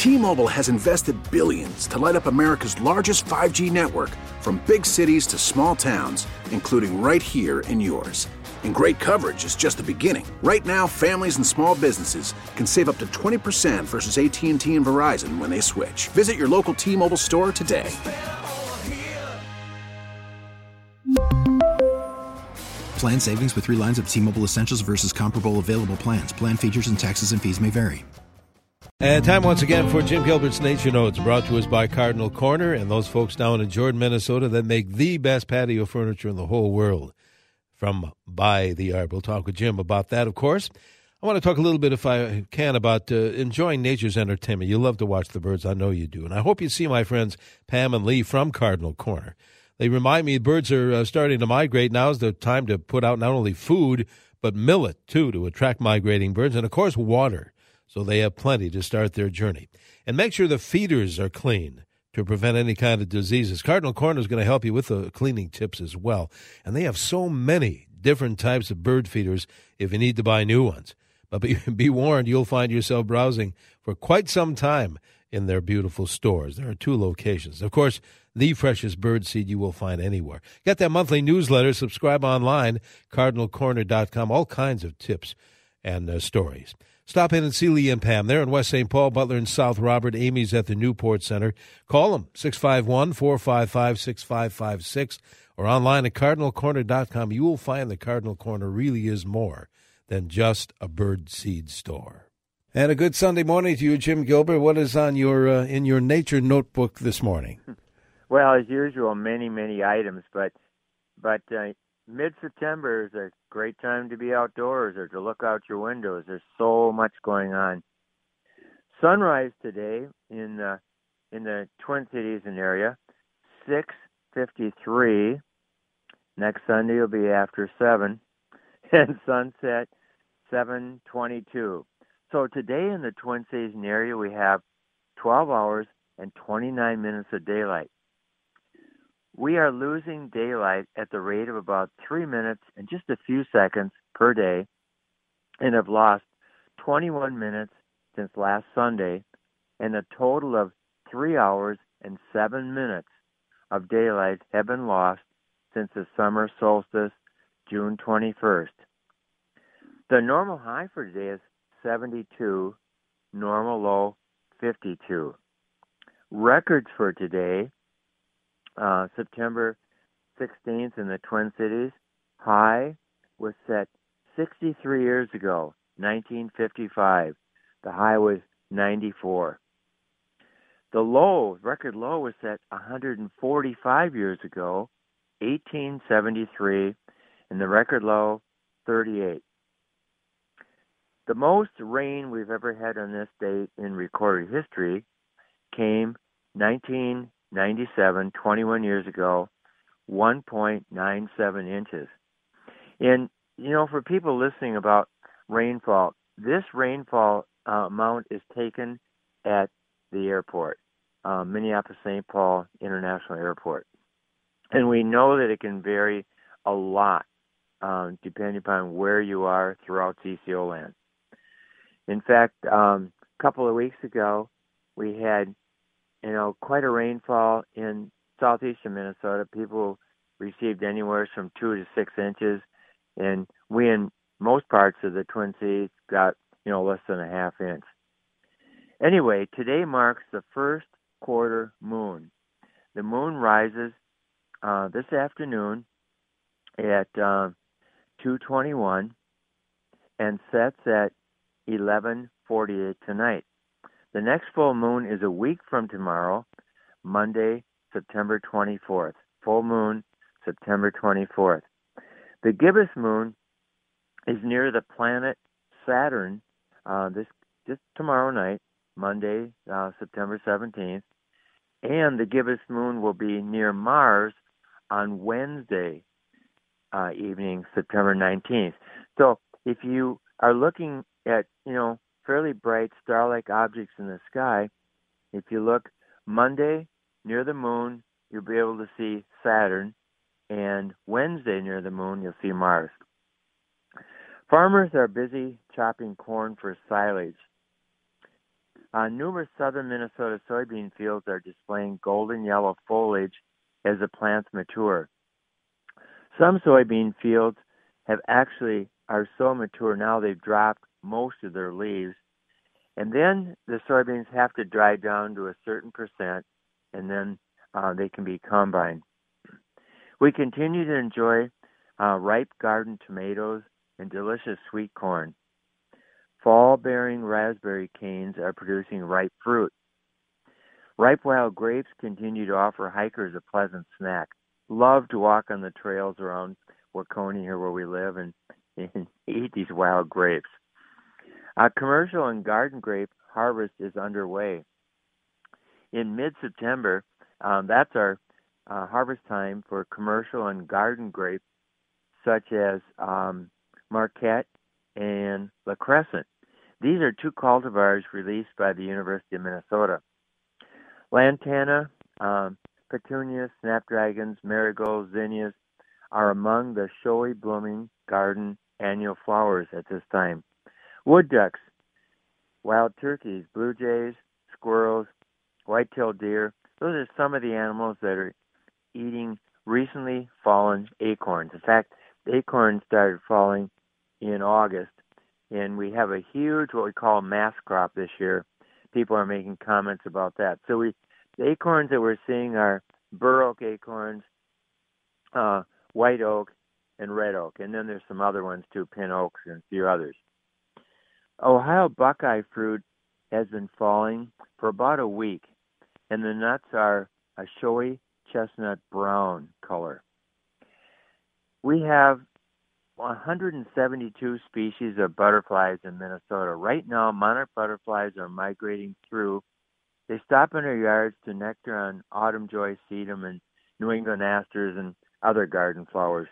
T-Mobile has invested billions to light up America's largest 5G network, from big cities to small towns, including right here in yours. And great coverage is just the beginning. Right now, families and small businesses can save up to 20% versus AT&T and Verizon when they switch. Visit your local T-Mobile store today. Plan savings with 3 lines of T-Mobile Essentials versus comparable available plans. Plan features and taxes and fees may vary. And time once again for Jim Gilbert's Nature Notes, brought to us by Cardinal Corner and those folks down in Jordan, Minnesota that make the best patio furniture in the whole world. From By the Yard. We'll talk with Jim about that, of course. I want to talk a little bit, if I can, about enjoying nature's entertainment. You love to watch the birds. I know you do. And I hope you see my friends Pam and Lee from Cardinal Corner. They remind me birds are starting to migrate. Now's the time to put out not only food, but millet, too, to attract migrating birds. And, of course, water, so they have plenty to start their journey. And make sure the feeders are clean to prevent any kind of diseases. Cardinal Corner is going to help you with the cleaning tips as well. And they have so many different types of bird feeders if you need to buy new ones. But be warned, you'll find yourself browsing for quite some time in their beautiful stores. There are 2 locations. Of course, the freshest bird seed you will find anywhere. Get that monthly newsletter. Subscribe online, cardinalcorner.com. All kinds of tips and stories. Stop in and see Lee and Pam. They're in West St. Paul, Butler, and South Robert. Amy's at the Newport Center. Call them, 651-455-6556, or online at cardinalcorner.com. You will find the Cardinal Corner really is more than just a bird seed store. And a good Sunday morning to you, Jim Gilbert. What is on your in your nature notebook this morning? Well, as usual, many items, but mid-September is a great time to be outdoors or to look out your windows. There's so much going on. Sunrise today in the Twin Cities and area, 6:53. Next Sunday will be after 7, and sunset 7:22. So today in the Twin Cities and area, we have 12 hours and 29 minutes of daylight. We are losing daylight at the rate of about 3 minutes and just a few seconds per day, and have lost 21 minutes since last Sunday, and a total of 3 hours and 7 minutes of daylight have been lost since the summer solstice, June 21st. The normal high for today is 72, normal low 52. Records for today, September 16th in the Twin Cities, high was set 63 years ago, 1955. The high was 94. The low, record low, was set 145 years ago, 1873, and the record low, 38. The most rain we've ever had on this date in recorded history came 1997, 21 years ago, 1.97 inches. And, for people listening about rainfall, this rainfall amount is taken at the airport, Minneapolis-St. Paul International Airport. And we know that it can vary a lot depending upon where you are throughout TCO land. In fact, a couple of weeks ago, we had, quite a rainfall in southeastern Minnesota. People received anywhere from 2 to 6 inches, and we in most parts of the Twin Cities got, less than a half inch. Anyway, today marks the first quarter moon. The moon rises this afternoon at 2:21 and sets at 11:48 tonight. The next full moon is a week from tomorrow, Monday, September 24th. Full moon, September 24th. The gibbous moon is near the planet Saturn just tomorrow night, Monday, September 17th. And the gibbous moon will be near Mars on Wednesday evening, September 19th. So if you are looking at, fairly bright star-like objects in the sky, if you look Monday near the moon, you'll be able to see Saturn, and Wednesday near the moon, you'll see Mars. Farmers are busy chopping corn for silage. Numerous southern Minnesota soybean fields are displaying golden yellow foliage as the plants mature. Some soybean fields are so mature now they've dropped most of their leaves. And then the soybeans have to dry down to a certain percent, and then they can be combined. We continue to enjoy ripe garden tomatoes and delicious sweet corn. Fall-bearing raspberry canes are producing ripe fruit. Ripe wild grapes continue to offer hikers a pleasant snack. Love to walk on the trails around Waukoni here where we live and eat these wild grapes. Commercial and garden grape harvest is underway. In mid-September, that's our harvest time for commercial and garden grapes such as Marquette and La Crescent. These are two cultivars released by the University of Minnesota. Lantana, petunias, snapdragons, marigolds, zinnias are among the showy blooming garden annual flowers at this time. Wood ducks, wild turkeys, blue jays, squirrels, white-tailed deer, those are some of the animals that are eating recently fallen acorns. In fact, the acorns started falling in August, and we have a huge, what we call, mass crop this year. People are making comments about that. So the acorns that we're seeing are bur oak acorns, white oak, and red oak. And then there's some other ones too, pin oaks and a few others. Ohio buckeye fruit has been falling for about a week, and the nuts are a showy chestnut brown color. We have 172 species of butterflies in Minnesota. Right now, monarch butterflies are migrating through. They stop in our yards to nectar on autumn joy sedum and New England asters and other garden flowers.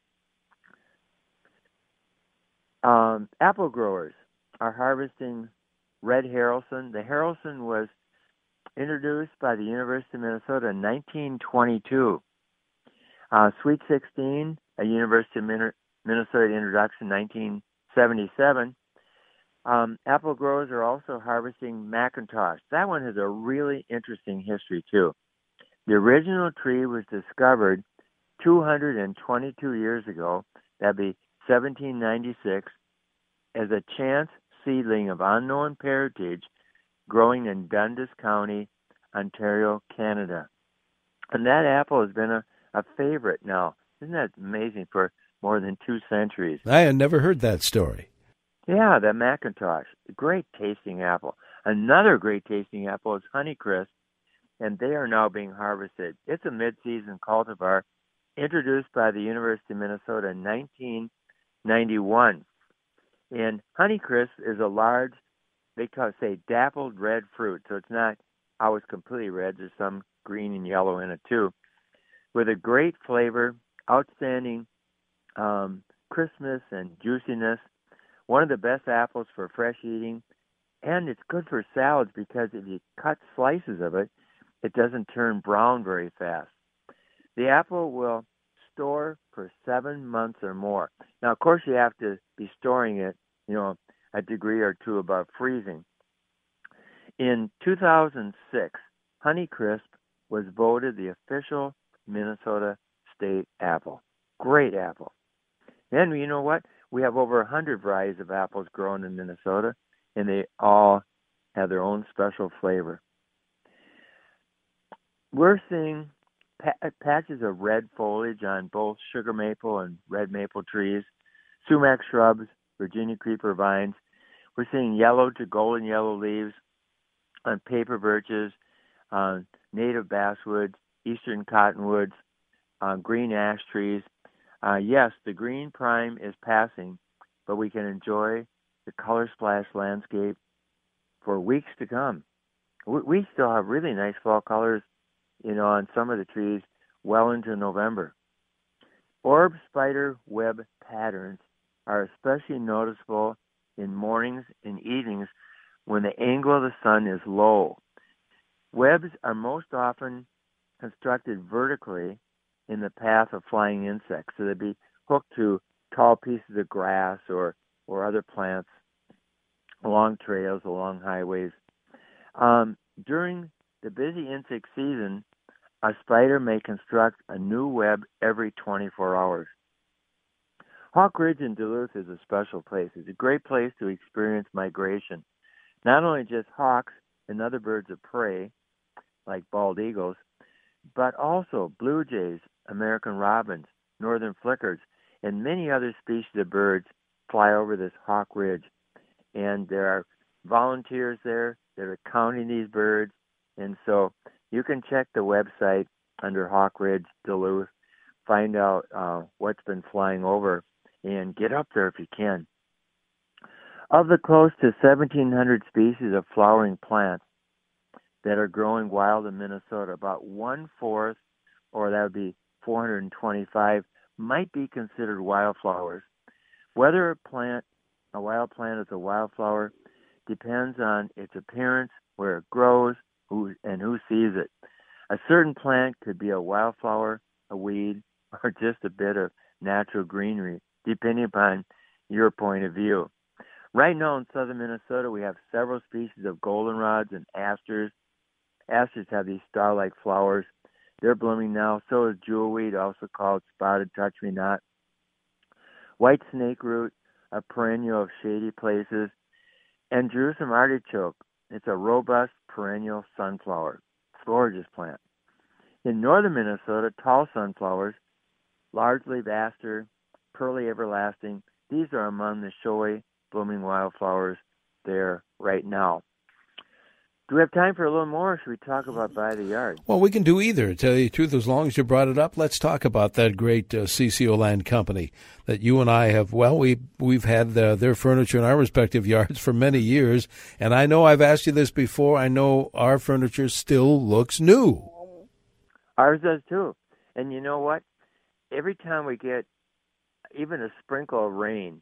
Apple growers are harvesting red Haralson. The Haralson was introduced by the University of Minnesota in 1922. Sweet 16, a University of Minnesota introduction, 1977. Apple growers are also harvesting McIntosh. That one has a really interesting history, too. The original tree was discovered 222 years ago, that'd be 1796, as a chance seedling of unknown parentage growing in Dundas County, Ontario, Canada. And that apple has been a favorite now. Isn't that amazing, for more than 2 centuries? I had never heard that story. Yeah, the McIntosh, great tasting apple. Another great tasting apple is Honeycrisp, and they are now being harvested. It's a mid-season cultivar introduced by the University of Minnesota in 1991. And Honeycrisp is a large, they say dappled red fruit, so it's not always completely red. There's some green and yellow in it too, with a great flavor, outstanding crispness and juiciness. One of the best apples for fresh eating, and it's good for salads because if you cut slices of it, it doesn't turn brown very fast. The apple will store for 7 months or more. Now, of course, you have to be storing it, a degree or two above freezing. In 2006, Honeycrisp was voted the official Minnesota state apple. Great apple. And you know what? We have over 100 varieties of apples grown in Minnesota, and they all have their own special flavor. We're seeing patches of red foliage on both sugar maple and red maple trees, sumac shrubs, Virginia creeper vines. We're seeing yellow to golden yellow leaves on paper birches, native basswoods, eastern cottonwoods, green ash trees. Yes, the green prime is passing, but we can enjoy the color splash landscape for weeks to come. We still have really nice fall colors, on some of the trees well into November. Orb spider web patterns are especially noticeable in mornings and evenings when the angle of the sun is low. Webs are most often constructed vertically in the path of flying insects, so they'd be hooked to tall pieces of grass or other plants along trails, along highways. During the busy insect season, a spider may construct a new web every 24 hours. Hawk Ridge in Duluth is a special place. It's a great place to experience migration. Not only just hawks and other birds of prey, like bald eagles, but also blue jays, American robins, northern flickers, and many other species of birds fly over this Hawk Ridge. And there are volunteers there that are counting these birds. And so you can check the website under Hawk Ridge, Duluth, find out what's been flying over, and get up there if you can. Of the close to 1,700 species of flowering plants that are growing wild in Minnesota, about 1/4, or that would be 425, might be considered wildflowers. Whether a wild plant is a wildflower depends on its appearance, where it grows, who sees it. A certain plant could be a wildflower, a weed, or just a bit of natural greenery, depending upon your point of view. Right now in southern Minnesota, we have several species of goldenrods and asters. Asters have these star-like flowers. They're blooming now. So is jewelweed, also called spotted touch-me-not. White snakeroot, a perennial of shady places. And Jerusalem artichoke. It's a robust perennial sunflower. Gorgeous plant. In northern Minnesota, tall sunflowers, large-leaf aster, pearly everlasting. These are among the showy, blooming wildflowers there right now. Do we have time for a little more, or should we talk about By the Yard? Well, we can do either. To tell you the truth, as long as you brought it up, let's talk about that great CCO Land Company that you and I have. Well, we've had their furniture in our respective yards for many years, and I know I've asked you this before. I know our furniture still looks new. Ours does too. And you know what? Every time we get even a sprinkle of rain,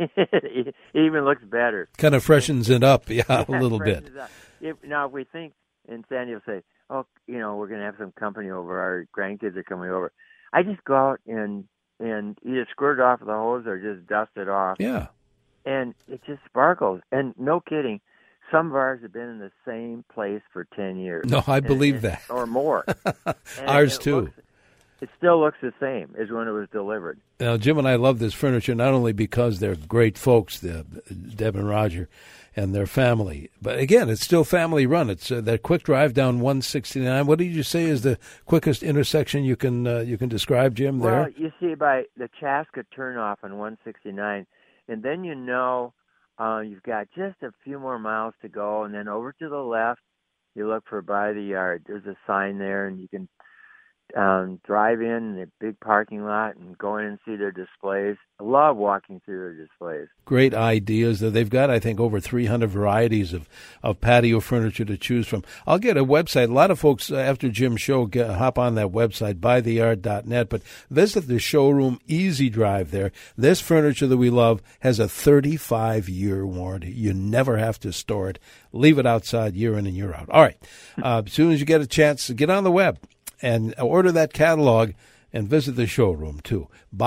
it even looks better. Kind of freshens it up, a little bit. If we think, and Sandy will say, we're going to have some company over, our grandkids are coming over, I just go out and either squirt it off with a hose or just dust it off. Yeah. And it just sparkles. And no kidding, some of ours have been in the same place for 10 years. No, I believe that. Or more. Ours too. It still looks the same as when it was delivered. Now, Jim and I love this furniture not only because they're great folks, Deb and Roger, and their family, but again, it's still family run. It's that quick drive down 169. What did you say is the quickest intersection you can describe, Jim? There. Well, you see by the Chaska turnoff on 169, and then you've got just a few more miles to go, and then over to the left, you look for By the Yard. There's a sign there, and you can drive in the big parking lot and go in and see their displays. I love walking through their displays. Great ideas. They've got, I think, over 300 varieties of patio furniture to choose from. I'll get a website. A lot of folks, after Jim's show, hop on that website, bytheyard.net, but visit the showroom, easy drive there. This furniture that we love has a 35-year warranty. You never have to store it. Leave it outside year in and year out. All right. As soon as you get a chance, get on the web and order that catalog and visit the showroom, too.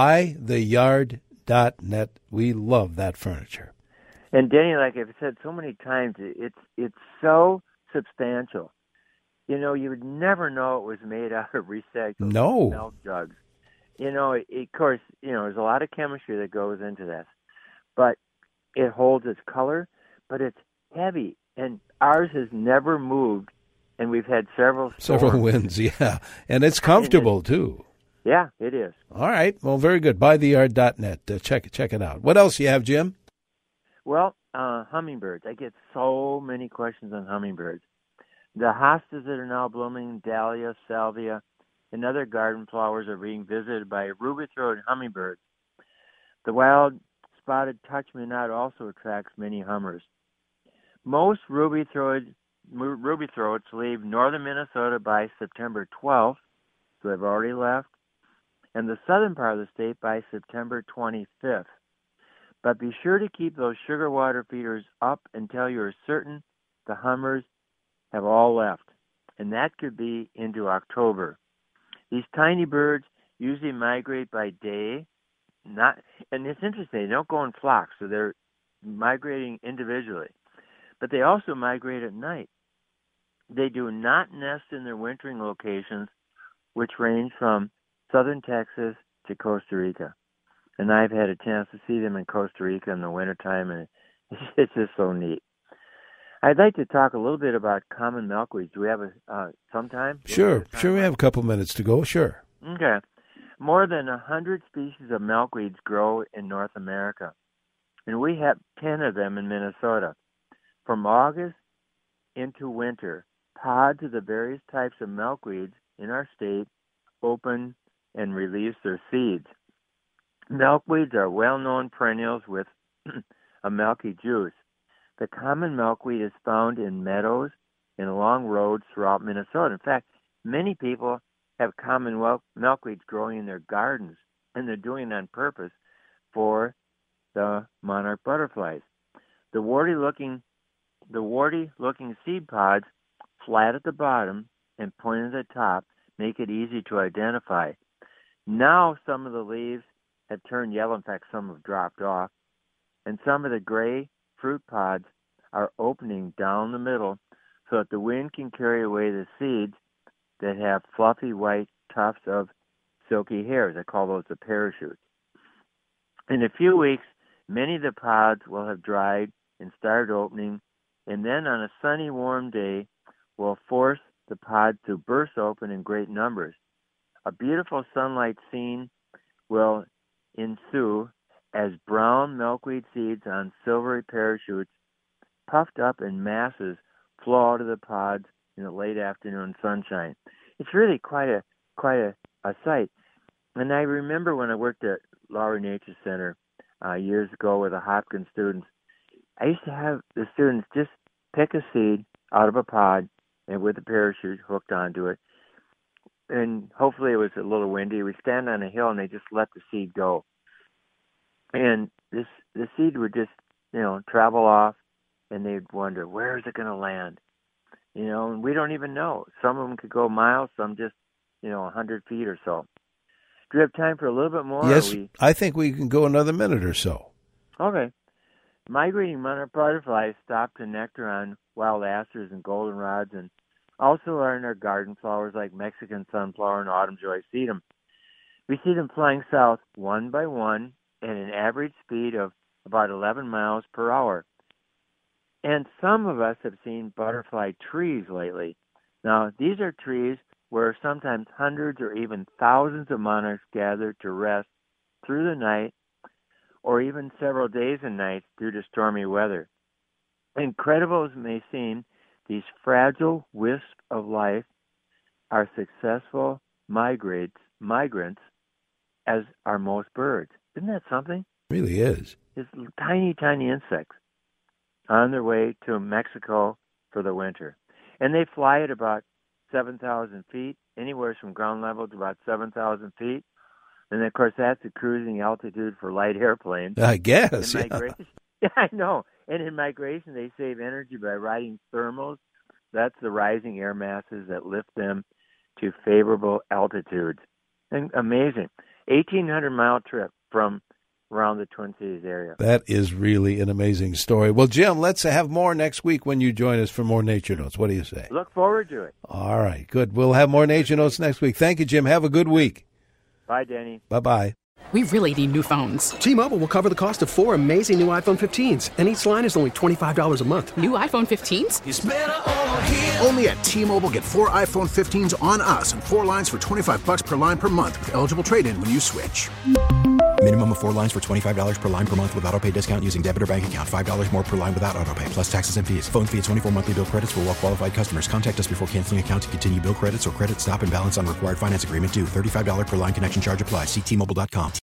Bytheyard.net. We love that furniture. And, Danny, like I've said so many times, it's so substantial. You would never know it was made out of recycled milk jugs. Of course, there's a lot of chemistry that goes into this. But it holds its color, but it's heavy. And ours has never moved. And we've had several wins, yeah. And it's comfortable, too. Yeah, it is. All right. Well, very good. Bytheyard.net. Check it out. What else you have, Jim? Well, hummingbirds. I get so many questions on hummingbirds. The hostas that are now blooming, dahlia, salvia, and other garden flowers are being visited by ruby-throated hummingbirds. The wild spotted touch-me-not also attracts many hummers. Most ruby-throats leave northern Minnesota by September 12th, so they've already left, and the southern part of the state by September 25th. But be sure to keep those sugar water feeders up until you're certain the hummers have all left, and that could be into October. These tiny birds usually migrate by day, and it's interesting, they don't go in flocks, so they're migrating individually. But they also migrate at night. They do not nest in their wintering locations, which range from southern Texas to Costa Rica. And I've had a chance to see them in Costa Rica in the wintertime, and it's just so neat. I'd like to talk a little bit about common milkweeds. Do we have some time? Sure, we have a couple minutes to go, sure. Okay. More than 100 species of milkweeds grow in North America, and we have 10 of them in Minnesota. From August into winter, pods of the various types of milkweeds in our state open and release their seeds. Milkweeds are well-known perennials with a milky juice. The common milkweed is found in meadows and along roads throughout Minnesota. In fact, many people have common milkweeds growing in their gardens, and they're doing it on purpose for the monarch butterflies. The warty-looking seed pods, flat at the bottom and pointed at the top, make it easy to identify. Now some of the leaves have turned yellow. In fact, some have dropped off. And some of the gray fruit pods are opening down the middle so that the wind can carry away the seeds that have fluffy white tufts of silky hairs. I call those the parachutes. In a few weeks, many of the pods will have dried and started opening, and then on a sunny, warm day, will force the pods to burst open in great numbers. A beautiful sunlight scene will ensue as brown milkweed seeds on silvery parachutes, puffed up in masses, flow out of the pods in the late afternoon sunshine. It's really quite a sight. And I remember when I worked at Lowry Nature Center years ago with the Hopkins students, I used to have the students just pick a seed out of a pod and with a parachute hooked onto it. And hopefully it was a little windy. We stand on a hill and they just let the seed go. And the seed would just, travel off, and they'd wonder, where is it going to land? And we don't even know. Some of them could go miles, some just, 100 feet or so. Do we have time for a little bit more? Yes, I think we can go another minute or so. Okay. Migrating monarch butterflies stop to nectar on wild asters and goldenrods, and also are in our garden flowers like Mexican sunflower and autumn joy sedum. We see them flying south one by one at an average speed of about 11 miles per hour. And some of us have seen butterfly trees lately. Now, these are trees where sometimes hundreds or even thousands of monarchs gather to rest through the night or even several days and nights due to stormy weather. Incredible as it may seem, these fragile wisps of life are successful migrants as are most birds. Isn't that something? It really is. It's tiny, tiny insects on their way to Mexico for the winter. And they fly at about 7,000 feet, anywhere from ground level to about 7,000 feet. And, of course, that's a cruising altitude for light airplanes. I guess, Yeah, I know. And in migration, they save energy by riding thermals. That's the rising air masses that lift them to favorable altitudes. And amazing. 1,800-mile trip from around the Twin Cities area. That is really an amazing story. Well, Jim, let's have more next week when you join us for more Nature Notes. What do you say? Look forward to it. All right, good. We'll have more Nature Notes next week. Thank you, Jim. Have a good week. Bye, Danny. Bye-bye. We really need new phones. T-Mobile will cover the cost of 4 amazing new iPhone 15s, and each line is only $25 a month. New iPhone 15s? It's better over here. Only at T-Mobile, get 4 iPhone 15s on us and 4 lines for $25 per line per month with eligible trade-in when you switch. Minimum of 4 lines for $25 per line per month with autopay discount using debit or bank account. $5 more per line without autopay, plus taxes and fees. Phone fee at 24 monthly bill credits for well-qualified customers. Contact us before canceling account to continue bill credits or credit stop and balance on required finance agreement due. $35 per line connection charge applies. See T-Mobile.com.